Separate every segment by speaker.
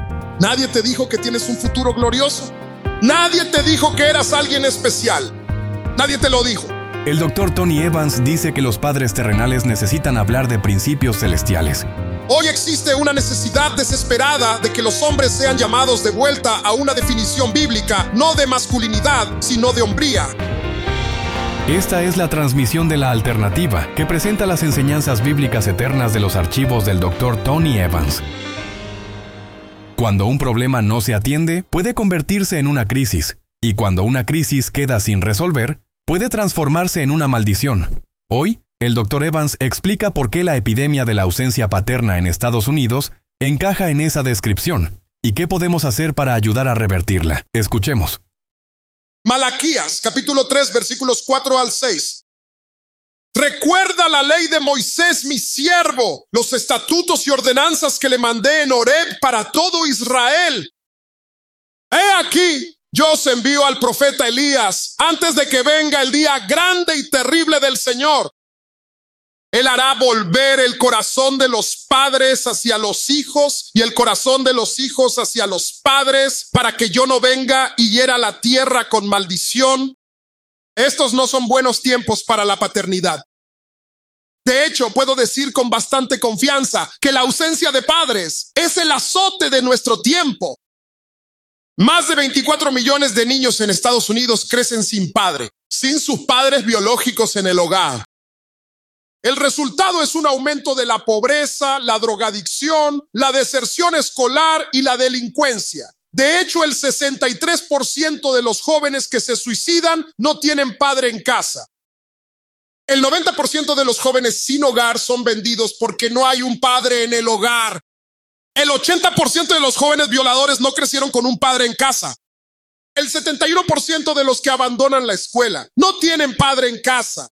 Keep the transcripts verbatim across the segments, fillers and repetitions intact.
Speaker 1: Nadie te dijo que tienes un futuro glorioso. Nadie te dijo que eras alguien especial. Nadie te lo dijo.
Speaker 2: El doctor Tony Evans dice que los padres terrenales necesitan hablar de principios celestiales.
Speaker 1: Hoy existe una necesidad desesperada de que los hombres sean llamados de vuelta a una definición bíblica, no de masculinidad, sino de hombría.
Speaker 2: Esta es la transmisión de La Alternativa, que presenta las enseñanzas bíblicas eternas de los archivos del doctor Tony Evans. Cuando un problema no se atiende, puede convertirse en una crisis, y cuando una crisis queda sin resolver, puede transformarse en una maldición. Hoy, el doctor Evans explica por qué la epidemia de la ausencia paterna en Estados Unidos encaja en esa descripción y qué podemos hacer para ayudar a revertirla. Escuchemos.
Speaker 1: Malaquías, capítulo tres, versículos cuatro al seis. Recuerda la ley de Moisés, mi siervo, los estatutos y ordenanzas que le mandé en Horeb para todo Israel. He aquí, yo os envío al profeta Elías antes de que venga el día grande y terrible del Señor. Él hará volver el corazón de los padres hacia los hijos y el corazón de los hijos hacia los padres, para que yo no venga y hiera la tierra con maldición. Estos no son buenos tiempos para la paternidad. De hecho, puedo decir con bastante confianza que la ausencia de padres es el azote de nuestro tiempo. Más de veinticuatro millones de niños en Estados Unidos crecen sin padre, sin sus padres biológicos en el hogar. El resultado es un aumento de la pobreza, la drogadicción, la deserción escolar y la delincuencia. De hecho, el sesenta y tres por ciento de los jóvenes que se suicidan no tienen padre en casa. El noventa por ciento de los jóvenes sin hogar son vendidos porque no hay un padre en el hogar. El ochenta por ciento de los jóvenes violadores no crecieron con un padre en casa. El setenta y uno por ciento de los que abandonan la escuela no tienen padre en casa.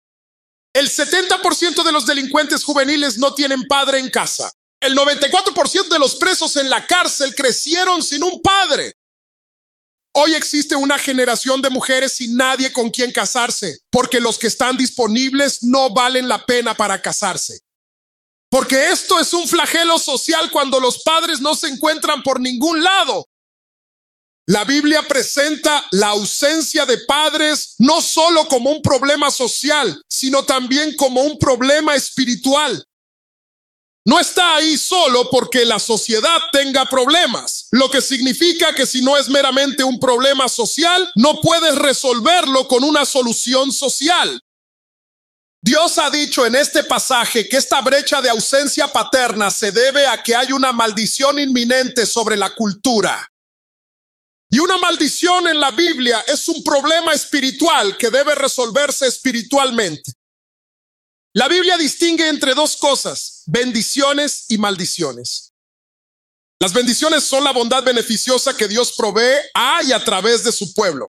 Speaker 1: El setenta por ciento de los delincuentes juveniles no tienen padre en casa. El noventa y cuatro por ciento de los presos en la cárcel crecieron sin un padre. Hoy existe una generación de mujeres sin nadie con quien casarse, porque los que están disponibles no valen la pena para casarse. Porque esto es un flagelo social cuando los padres no se encuentran por ningún lado. La Biblia presenta la ausencia de padres no solo como un problema social, sino también como un problema espiritual. No está ahí solo porque la sociedad tenga problemas, lo que significa que si no es meramente un problema social, no puedes resolverlo con una solución social. Dios ha dicho en este pasaje que esta brecha de ausencia paterna se debe a que hay una maldición inminente sobre la cultura. Y una maldición en la Biblia es un problema espiritual que debe resolverse espiritualmente. La Biblia distingue entre dos cosas, bendiciones y maldiciones. Las bendiciones son la bondad beneficiosa que Dios provee a y a través de su pueblo.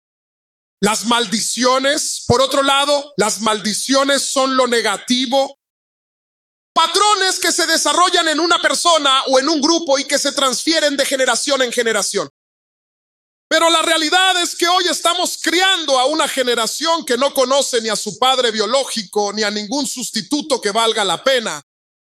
Speaker 1: Las maldiciones, por otro lado, las maldiciones son lo negativo, patrones que se desarrollan en una persona o en un grupo y que se transfieren de generación en generación. Pero la realidad es que hoy estamos criando a una generación que no conoce ni a su padre biológico ni a ningún sustituto que valga la pena.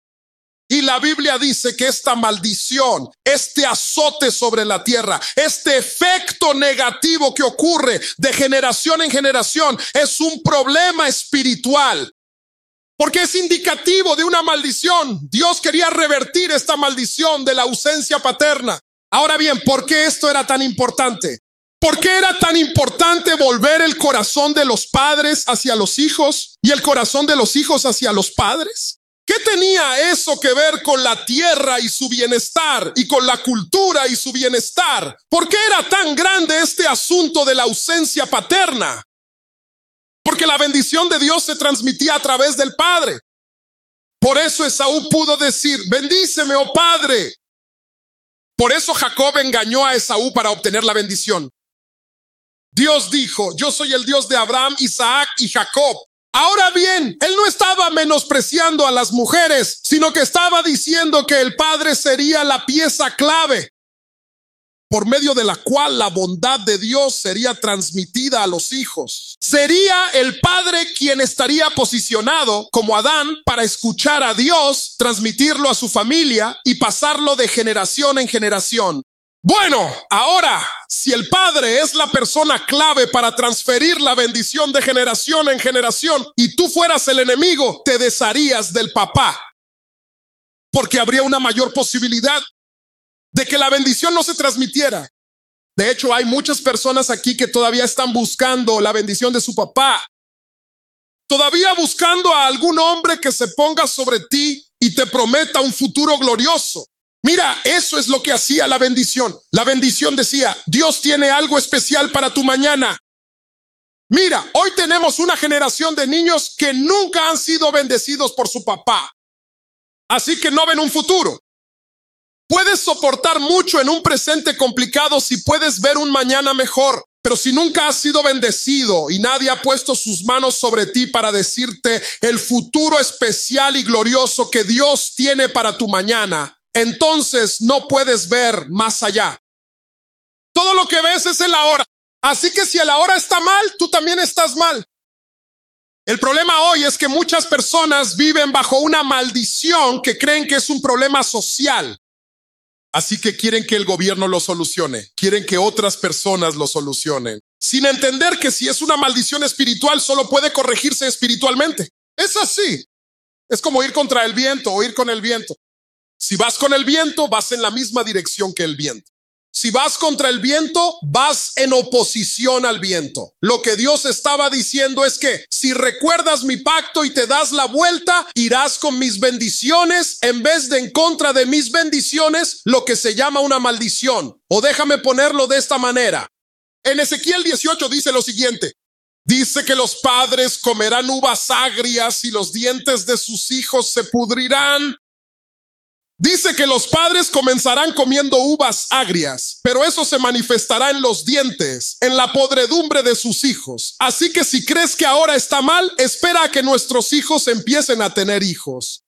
Speaker 1: Y la Biblia dice que esta maldición, este azote sobre la tierra, este efecto negativo que ocurre de generación en generación es un problema espiritual. Porque es indicativo de una maldición. Dios quería revertir esta maldición de la ausencia paterna. Ahora bien, ¿por qué esto era tan importante? ¿Por qué era tan importante volver el corazón de los padres hacia los hijos y el corazón de los hijos hacia los padres? ¿Qué tenía eso que ver con la tierra y su bienestar y con la cultura y su bienestar? ¿Por qué era tan grande este asunto de la ausencia paterna? Porque la bendición de Dios se transmitía a través del Padre. Por eso Esaú pudo decir, bendíceme, oh Padre. Por eso Jacob engañó a Esaú para obtener la bendición. Dios dijo, yo soy el Dios de Abraham, Isaac y Jacob. Ahora bien, él no estaba menospreciando a las mujeres, sino que estaba diciendo que el padre sería la pieza clave. por medio de la cual la bondad de Dios sería transmitida a los hijos. Sería el padre quien estaría posicionado como Adán para escuchar a Dios, transmitirlo a su familia y pasarlo de generación en generación. Bueno, ahora, si el padre es la persona clave para transferir la bendición de generación en generación y tú fueras el enemigo, te desharías del papá, porque habría una mayor posibilidad de que la bendición no se transmitiera. De hecho, hay muchas personas aquí que todavía están buscando la bendición de su papá, todavía buscando a algún hombre que se ponga sobre ti y te prometa un futuro glorioso. Mira, eso es lo que hacía la bendición. La bendición decía, Dios tiene algo especial para tu mañana. Mira, hoy tenemos una generación de niños que nunca han sido bendecidos por su papá, así que no ven un futuro. Puedes soportar mucho en un presente complicado si puedes ver un mañana mejor, pero si nunca has sido bendecido y nadie ha puesto sus manos sobre ti para decirte el futuro especial y glorioso que Dios tiene para tu mañana, entonces no puedes ver más allá. Todo lo que ves es el ahora. Así que si el ahora está mal, tú también estás mal. El problema hoy es que muchas personas viven bajo una maldición que creen que es un problema social. Así que quieren que el gobierno lo solucione, quieren que otras personas lo solucionen, sin entender que si es una maldición espiritual, solo puede corregirse espiritualmente. Es así. Es como ir contra el viento o ir con el viento. Si vas con el viento, vas en la misma dirección que el viento. Si vas contra el viento, vas en oposición al viento. Lo que Dios estaba diciendo es que si recuerdas mi pacto y te das la vuelta, irás con mis bendiciones en vez de en contra de mis bendiciones, lo que se llama una maldición. O déjame ponerlo de esta manera. En Ezequiel dieciocho dice lo siguiente. Dice que los padres comerán uvas agrias y los dientes de sus hijos se pudrirán. Dice que los padres comenzarán comiendo uvas agrias, pero eso se manifestará en los dientes, en la podredumbre de sus hijos. Así que si crees que ahora está mal, espera a que nuestros hijos empiecen a tener hijos.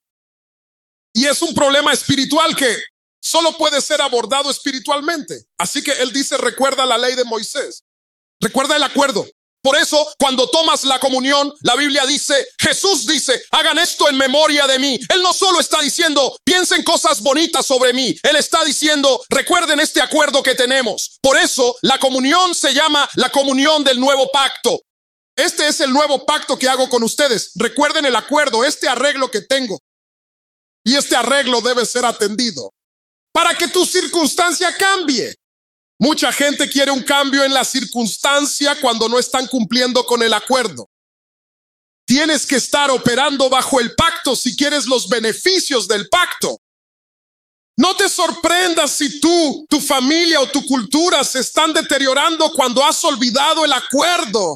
Speaker 1: Y es un problema espiritual que solo puede ser abordado espiritualmente. Así que él dice, recuerda la ley de Moisés. Recuerda el acuerdo. Por eso, cuando tomas la comunión, la Biblia dice, Jesús dice, hagan esto en memoria de mí. Él no solo está diciendo, piensen cosas bonitas sobre mí. Él está diciendo, recuerden este acuerdo que tenemos. Por eso, la comunión se llama la comunión del nuevo pacto. Este es el nuevo pacto que hago con ustedes. Recuerden el acuerdo, este arreglo que tengo. Y este arreglo debe ser atendido para que tu circunstancia cambie. Mucha gente quiere un cambio en la circunstancia cuando no están cumpliendo con el acuerdo. Tienes que estar operando bajo el pacto si quieres los beneficios del pacto. No te sorprendas si tú, tu familia o tu cultura se están deteriorando cuando has olvidado el acuerdo.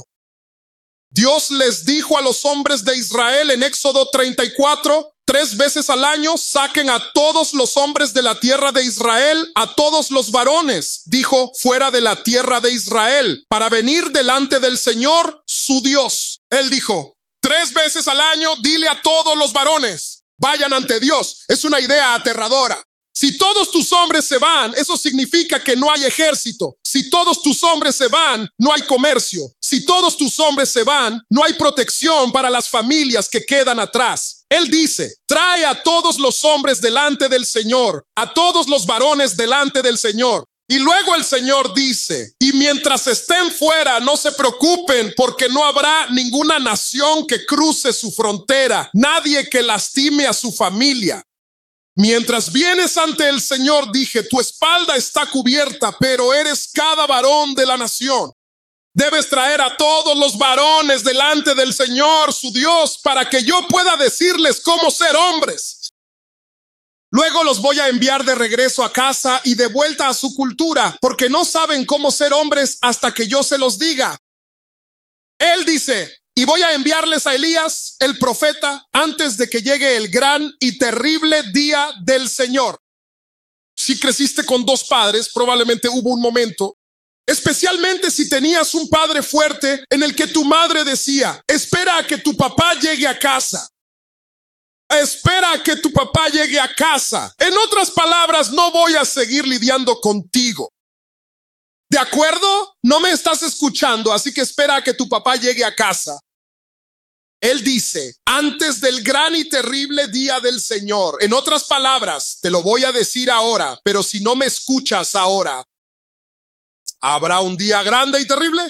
Speaker 1: Dios les dijo a los hombres de Israel en Éxodo treinta y cuatro, tres veces al año saquen a todos los hombres de la tierra de Israel, a todos los varones, dijo, fuera de la tierra de Israel, para venir delante del Señor, su Dios. Él dijo, tres veces al año, dile a todos los varones, vayan ante Dios. Es una idea aterradora. Si todos tus hombres se van, eso significa que no hay ejército. Si todos tus hombres se van, no hay comercio. Si todos tus hombres se van, no hay protección para las familias que quedan atrás. Él dice, trae a todos los hombres delante del Señor, a todos los varones delante del Señor. Y luego el Señor dice, y mientras estén fuera, no se preocupen, porque no habrá ninguna nación que cruce su frontera, nadie que lastime a su familia. Mientras vienes ante el Señor, dije, tu espalda está cubierta, pero eres cada varón de la nación. Debes traer a todos los varones delante del Señor, su Dios, para que yo pueda decirles cómo ser hombres. Luego los voy a enviar de regreso a casa y de vuelta a su cultura, porque no saben cómo ser hombres hasta que yo se los diga. Él dice, y voy a enviarles a Elías, el profeta, antes de que llegue el gran y terrible día del Señor. Si creciste con dos padres, probablemente hubo un momento, especialmente si tenías un padre fuerte en el que tu madre decía, espera a que tu papá llegue a casa. Espera a que tu papá llegue a casa. En otras palabras, no voy a seguir lidiando contigo. ¿De acuerdo? No me estás escuchando, así que espera a que tu papá llegue a casa. Él dice, antes del gran y terrible día del Señor. En otras palabras, te lo voy a decir ahora, pero si no me escuchas ahora, ¿habrá un día grande y terrible?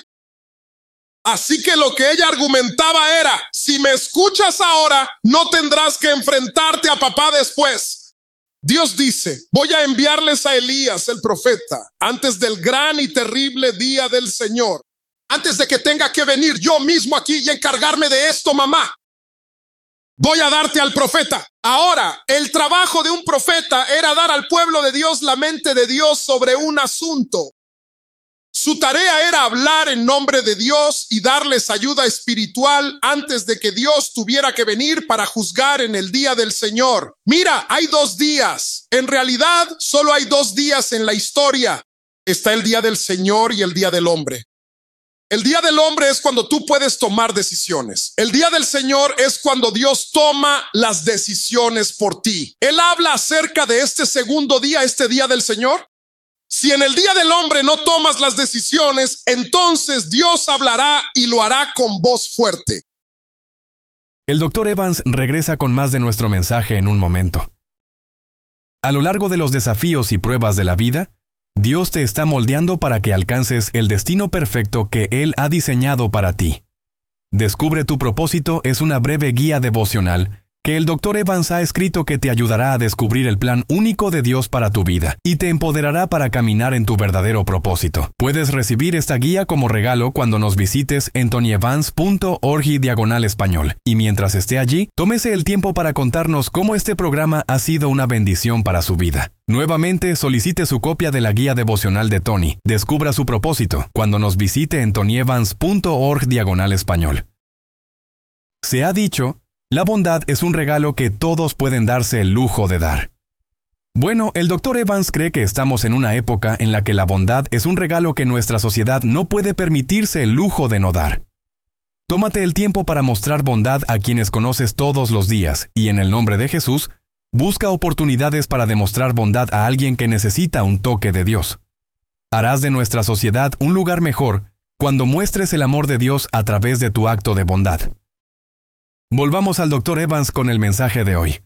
Speaker 1: Así que lo que ella argumentaba era, si me escuchas ahora, no tendrás que enfrentarte a papá después. Dios dice, voy a enviarles a Elías, el profeta, antes del gran y terrible día del Señor. Antes de que tenga que venir yo mismo aquí y encargarme de esto, mamá. Voy a darte al profeta. Ahora, el trabajo de un profeta era dar al pueblo de Dios la mente de Dios sobre un asunto. Su tarea era hablar en nombre de Dios y darles ayuda espiritual antes de que Dios tuviera que venir para juzgar en el día del Señor. Mira, hay dos días. En realidad, solo hay dos días en la historia. Está el día del Señor y el día del hombre. El día del hombre es cuando tú puedes tomar decisiones. El día del Señor es cuando Dios toma las decisiones por ti. Él habla acerca de este segundo día, este día del Señor. Si en el día del hombre no tomas las decisiones, entonces Dios hablará y lo hará con voz fuerte.
Speaker 2: El doctor Evans regresa con más de nuestro mensaje en un momento. A lo largo de los desafíos y pruebas de la vida, Dios te está moldeando para que alcances el destino perfecto que Él ha diseñado para ti. Descubre tu propósito es una breve guía devocional que el doctor Evans ha escrito que te ayudará a descubrir el plan único de Dios para tu vida y te empoderará para caminar en tu verdadero propósito. Puedes recibir esta guía como regalo cuando nos visites en tonyevans punto org diagonal español. Y mientras esté allí, tómese el tiempo para contarnos cómo este programa ha sido una bendición para su vida. Nuevamente, solicite su copia de la guía devocional de Tony. Descubra su propósito cuando nos visite en tonyevans punto org diagonal español. Se ha dicho, la bondad es un regalo que todos pueden darse el lujo de dar. Bueno, el doctor Evans cree que estamos en una época en la que la bondad es un regalo que nuestra sociedad no puede permitirse el lujo de no dar. Tómate el tiempo para mostrar bondad a quienes conoces todos los días y en el nombre de Jesús, busca oportunidades para demostrar bondad a alguien que necesita un toque de Dios. Harás de nuestra sociedad un lugar mejor cuando muestres el amor de Dios a través de tu acto de bondad. Volvamos al doctor Evans con el mensaje de hoy.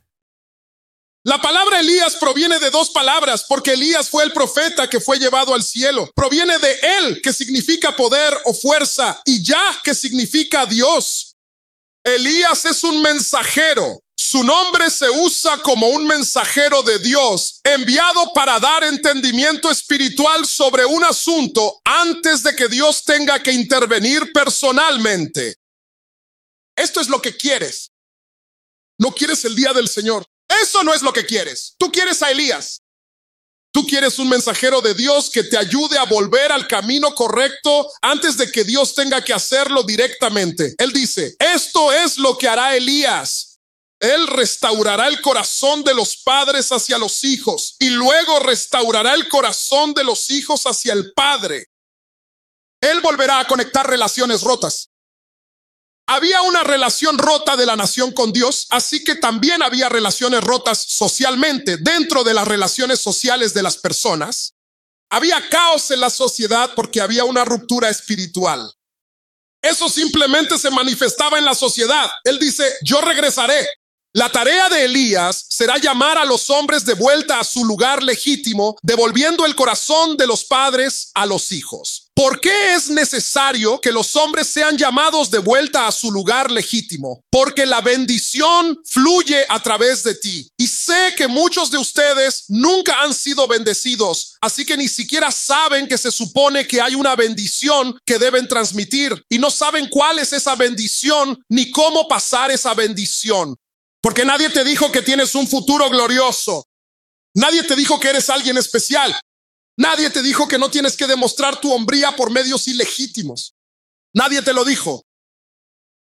Speaker 1: La palabra Elías proviene de dos palabras, porque Elías fue el profeta que fue llevado al cielo. Proviene de él, que significa poder o fuerza, y Yah, que significa Dios. Elías es un mensajero. Su nombre se usa como un mensajero de Dios, enviado para dar entendimiento espiritual sobre un asunto antes de que Dios tenga que intervenir personalmente. Esto es lo que quieres. No quieres el día del Señor. Eso no es lo que quieres. Tú quieres a Elías. Tú quieres un mensajero de Dios que te ayude a volver al camino correcto antes de que Dios tenga que hacerlo directamente. Él dice, esto es lo que hará Elías. Él restaurará el corazón de los padres hacia los hijos y luego restaurará el corazón de los hijos hacia el padre. Él volverá a conectar relaciones rotas. Había una relación rota de la nación con Dios, así que también había relaciones rotas socialmente. Dentro de las relaciones sociales de las personas, había caos en la sociedad porque había una ruptura espiritual. Eso simplemente se manifestaba en la sociedad. Él dice, yo regresaré. La tarea de Elías será llamar a los hombres de vuelta a su lugar legítimo, devolviendo el corazón de los padres a los hijos. ¿Por qué es necesario que los hombres sean llamados de vuelta a su lugar legítimo? Porque la bendición fluye a través de ti. Y sé que muchos de ustedes nunca han sido bendecidos, así que ni siquiera saben que se supone que hay una bendición que deben transmitir y no saben cuál es esa bendición ni cómo pasar esa bendición. Porque nadie te dijo que tienes un futuro glorioso. Nadie te dijo que eres alguien especial. Nadie te dijo que no tienes que demostrar tu hombría por medios ilegítimos. Nadie te lo dijo.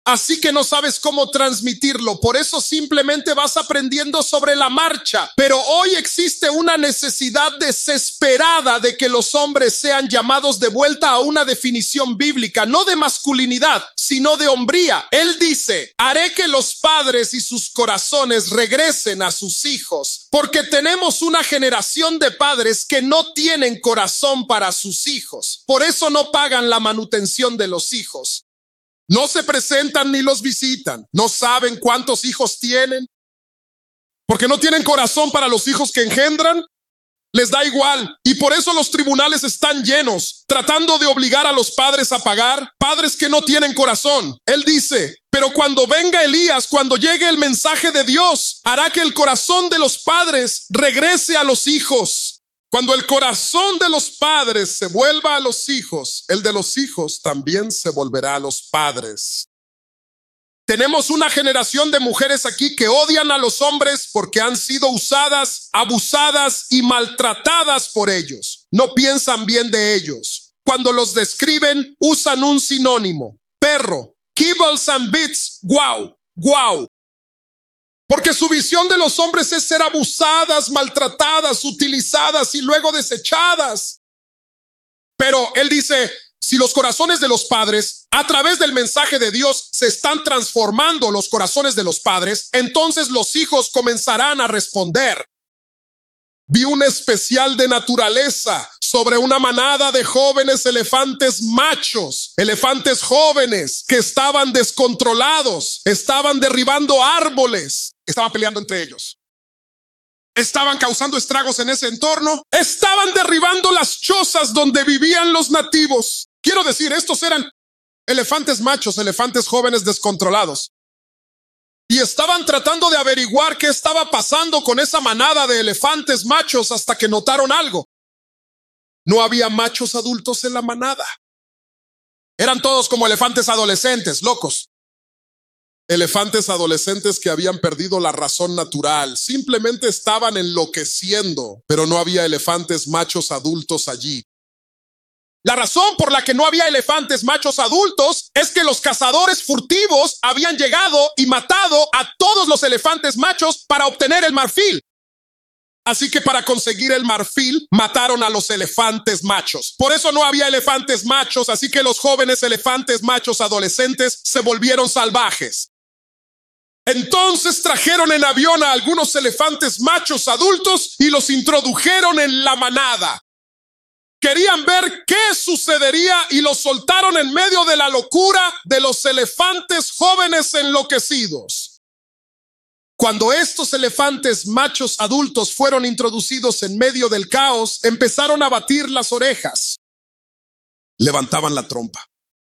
Speaker 1: Así que no sabes cómo transmitirlo, por eso simplemente vas aprendiendo sobre la marcha. Pero hoy existe una necesidad desesperada de que los hombres sean llamados de vuelta a una definición bíblica, no de masculinidad, sino de hombría. Él dice, haré que los padres y sus corazones regresen a sus hijos, porque tenemos una generación de padres que no tienen corazón para sus hijos. Por eso no pagan la manutención de los hijos. No se presentan ni los visitan. No saben cuántos hijos tienen. Porque no tienen corazón para los hijos que engendran. Les da igual. Y por eso los tribunales están llenos, tratando de obligar a los padres a pagar. Padres que no tienen corazón. Él dice, pero cuando venga Elías, cuando llegue el mensaje de Dios, hará que el corazón de los padres regrese a los hijos. Cuando el corazón de los padres se vuelva a los hijos, el de los hijos también se volverá a los padres. Tenemos una generación de mujeres aquí que odian a los hombres porque han sido usadas, abusadas y maltratadas por ellos. No piensan bien de ellos. Cuando los describen, usan un sinónimo. Perro, kibbles and bits, guau, guau. Porque su visión de los hombres es ser abusadas, maltratadas, utilizadas y luego desechadas. Pero él dice, si los corazones de los padres, a través del mensaje de Dios, se están transformando los corazones de los padres, entonces los hijos comenzarán a responder. Vi un especial de naturaleza sobre una manada de jóvenes elefantes machos, elefantes jóvenes que estaban descontrolados, estaban derribando árboles, estaban peleando entre ellos, estaban causando estragos en ese entorno, estaban derribando las chozas donde vivían los nativos. Quiero decir, estos eran elefantes machos, elefantes jóvenes descontrolados. Y estaban tratando de averiguar qué estaba pasando con esa manada de elefantes machos hasta que notaron algo. No había machos adultos en la manada. Eran todos como elefantes adolescentes, locos. Elefantes adolescentes que habían perdido la razón natural. Simplemente estaban enloqueciendo, pero no había elefantes machos adultos allí. La razón por la que no había elefantes machos adultos es que los cazadores furtivos habían llegado y matado a todos los elefantes machos para obtener el marfil. Así que para conseguir el marfil, mataron a los elefantes machos. Por eso no había elefantes machos, así que los jóvenes elefantes machos adolescentes se volvieron salvajes. Entonces trajeron en avión a algunos elefantes machos adultos y los introdujeron en la manada. Querían ver qué sucedería y los soltaron en medio de la locura de los elefantes jóvenes enloquecidos. Cuando estos elefantes machos adultos fueron introducidos en medio del caos, empezaron a batir las orejas. Levantaban la trompa.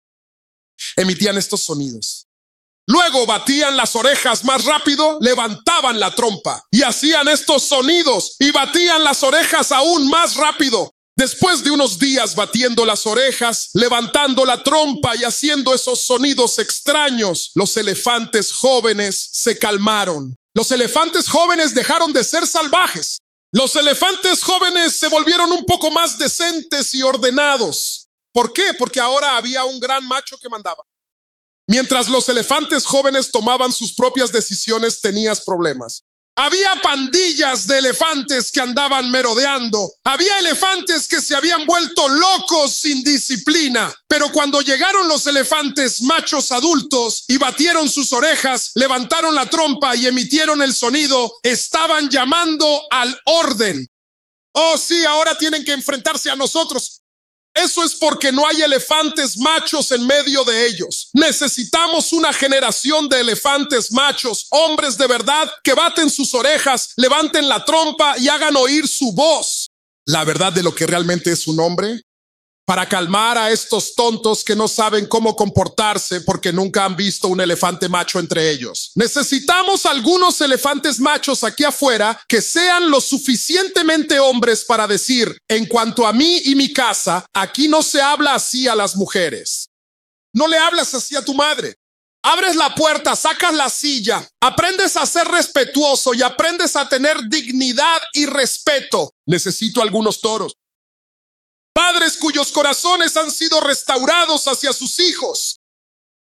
Speaker 1: Emitían estos sonidos. Luego batían las orejas más rápido, levantaban la trompa y hacían estos sonidos y batían las orejas aún más rápido. Después de unos días batiendo las orejas, levantando la trompa y haciendo esos sonidos extraños, los elefantes jóvenes se calmaron. Los elefantes jóvenes dejaron de ser salvajes. Los elefantes jóvenes se volvieron un poco más decentes y ordenados. ¿Por qué? Porque ahora había un gran macho que mandaba. Mientras los elefantes jóvenes tomaban sus propias decisiones, tenías problemas. Había pandillas de elefantes que andaban merodeando. Había elefantes que se habían vuelto locos sin disciplina. Pero cuando llegaron los elefantes machos adultos y batieron sus orejas, levantaron la trompa y emitieron el sonido, estaban llamando al orden. Oh, sí, ahora tienen que enfrentarse a nosotros. Eso es porque no hay elefantes machos en medio de ellos. Necesitamos una generación de elefantes machos, hombres de verdad que baten sus orejas, levanten la trompa y hagan oír su voz. La verdad de lo que realmente es un hombre, para calmar a estos tontos que no saben cómo comportarse porque nunca han visto un elefante macho entre ellos. Necesitamos algunos elefantes machos aquí afuera que sean lo suficientemente hombres para decir, en cuanto a mí y mi casa, aquí no se habla así a las mujeres. No le hablas así a tu madre. Abres la puerta, sacas la silla, aprendes a ser respetuoso y aprendes a tener dignidad y respeto. Necesito algunos toros. Padres cuyos corazones han sido restaurados hacia sus hijos.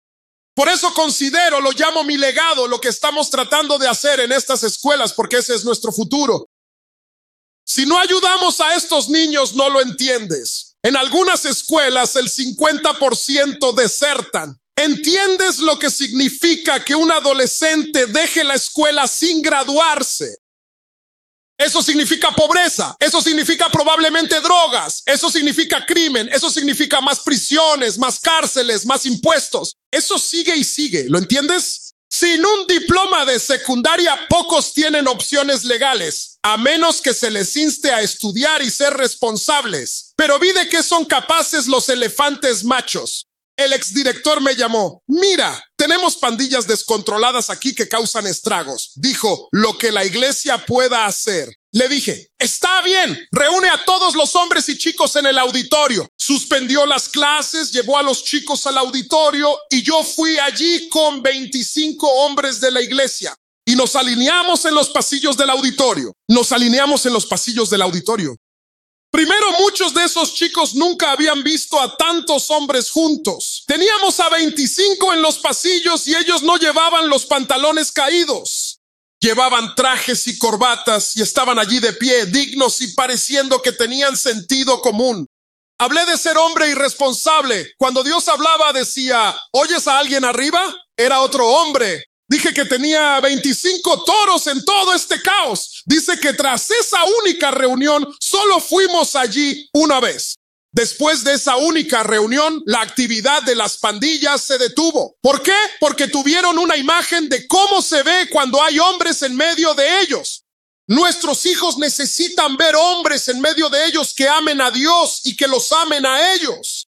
Speaker 1: Por eso considero, lo llamo mi legado, lo que estamos tratando de hacer en estas escuelas, porque ese es nuestro futuro. Si no ayudamos a estos niños, no lo entiendes. En algunas escuelas el cincuenta por ciento desertan. ¿Entiendes lo que significa que un adolescente deje la escuela sin graduarse? Eso significa pobreza, eso significa probablemente drogas, eso significa crimen, eso significa más prisiones, más cárceles, más impuestos. Eso sigue y sigue, ¿lo entiendes? Sin un diploma de secundaria, pocos tienen opciones legales, a menos que se les inste a estudiar y ser responsables. Pero vi de qué son capaces los elefantes machos. El exdirector me llamó. Mira, tenemos pandillas descontroladas aquí que causan estragos. Dijo, lo que la iglesia pueda hacer. Le dije, está bien, reúne a todos los hombres y chicos en el auditorio. Suspendió las clases, llevó a los chicos al auditorio y yo fui allí con veinticinco hombres de la iglesia. Y nos alineamos en los pasillos del auditorio. Nos alineamos en los pasillos del auditorio. Primero, muchos de esos chicos nunca habían visto a tantos hombres juntos. Teníamos a veinticinco en los pasillos y ellos no llevaban los pantalones caídos. Llevaban trajes y corbatas y estaban allí de pie, dignos y pareciendo que tenían sentido común. Hablé de ser hombre irresponsable. Cuando Dios hablaba decía, ¿oyes a alguien arriba? Era otro hombre. Dije que tenía veinticinco toros en todo este caos. Dice que tras esa única reunión, solo fuimos allí una vez. Después de esa única reunión, la actividad de las pandillas se detuvo. ¿Por qué? Porque tuvieron una imagen de cómo se ve cuando hay hombres en medio de ellos. Nuestros hijos necesitan ver hombres en medio de ellos que amen a Dios y que los amen a ellos.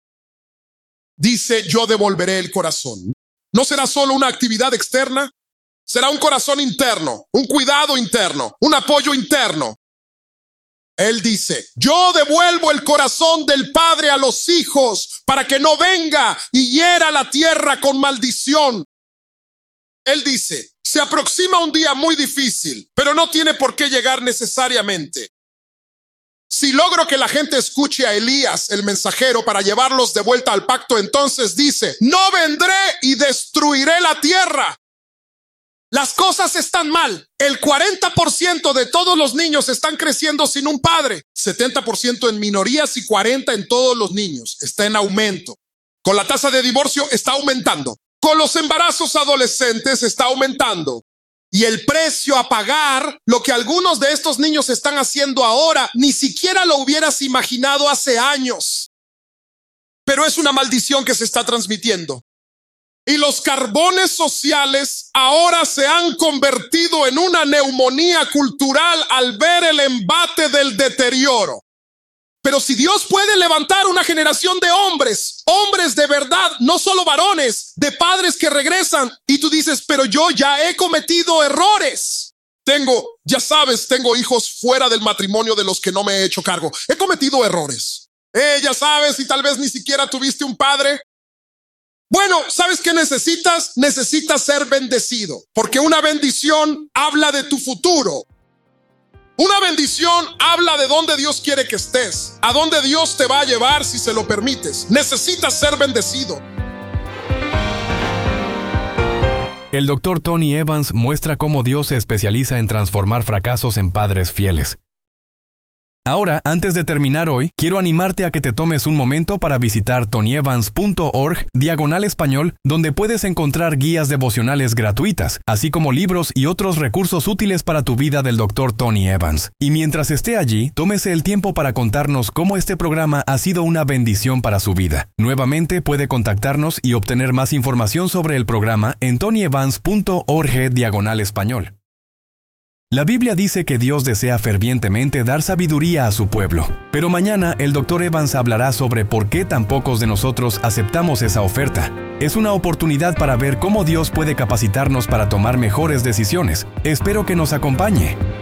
Speaker 1: Dice, yo devolveré el corazón. No será solo una actividad externa, será un corazón interno, un cuidado interno, un apoyo interno. Él dice, yo devuelvo el corazón del padre a los hijos para que no venga y hiera la tierra con maldición. Él dice, se aproxima un día muy difícil, pero no tiene por qué llegar necesariamente. Si logro que la gente escuche a Elías, el mensajero, para llevarlos de vuelta al pacto, entonces dice, no vendré y destruiré la tierra. Las cosas están mal. El cuarenta por ciento de todos los niños están creciendo sin un padre. setenta por ciento en minorías y cuarenta por ciento en todos los niños. Está en aumento. Con la tasa de divorcio está aumentando. Con los embarazos adolescentes está aumentando. Y el precio a pagar, lo que algunos de estos niños están haciendo ahora, ni siquiera lo hubieras imaginado hace años. Pero es una maldición que se está transmitiendo. Y los carbones sociales ahora se han convertido en una neumonía cultural al ver el embate del deterioro. Pero si Dios puede levantar una generación de hombres, hombres de verdad, no solo varones, de padres que regresan, y tú dices, pero yo ya he cometido errores. Tengo, ya sabes, tengo hijos fuera del matrimonio de los que no me he hecho cargo. He cometido errores. Eh, ya sabes, y tal vez ni siquiera tuviste un padre. Bueno, ¿sabes qué necesitas? Necesitas ser bendecido, porque una bendición habla de tu futuro. Una bendición habla de dónde Dios quiere que estés, a dónde Dios te va a llevar si se lo permites. Necesitas ser bendecido.
Speaker 2: El doctor Tony Evans muestra cómo Dios se especializa en transformar fracasos en padres fieles. Ahora, antes de terminar hoy, quiero animarte a que te tomes un momento para visitar tonyevans punto org diagonal español, donde puedes encontrar guías devocionales gratuitas, así como libros y otros recursos útiles para tu vida del doctor Tony Evans. Y mientras esté allí, tómese el tiempo para contarnos cómo este programa ha sido una bendición para su vida. Nuevamente puede contactarnos y obtener más información sobre el programa en tonyevans punto org diagonal español. La Biblia dice que Dios desea fervientemente dar sabiduría a su pueblo, pero mañana el doctor Evans hablará sobre por qué tan pocos de nosotros aceptamos esa oferta. Es una oportunidad para ver cómo Dios puede capacitarnos para tomar mejores decisiones. Espero que nos acompañe.